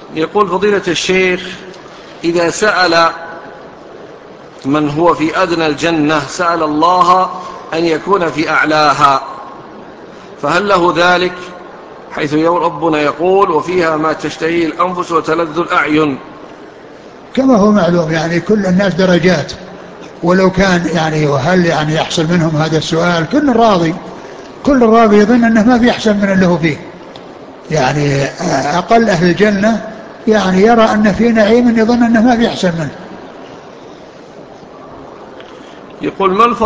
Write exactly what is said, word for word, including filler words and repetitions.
يقول فضيلة الشيخ: إذا سأل من هو في أدنى الجنة سأل الله أن يكون في أعلاها، فهل له ذلك؟ حيث ربنا يقول: وفيها ما تشتهي الأنفس وتلذ الأعين. كما هو معلوم يعني كل الناس درجات، ولو كان يعني وهل يعني يحصل منهم هذا السؤال، كل راضي كل راضي يظن أنه ما في أحسن من اللي هو فيه. يعني أقل أهل الجنة يعني يرى أن في نعيم يظن أنه ما في أحسن منه. يقول: ما الفرق